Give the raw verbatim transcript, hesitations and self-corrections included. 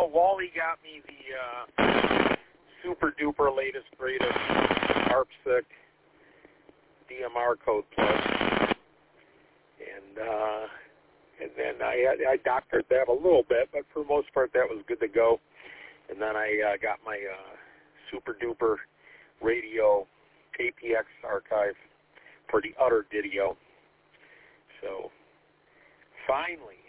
Well, Wally got me the uh, super duper latest greatest ARPSIC D M R code plus, and uh, and then I I doctored that a little bit, but for the most part that was good to go. And then I uh, got my uh, super duper radio A P X archive for the Utter Didio. So finally,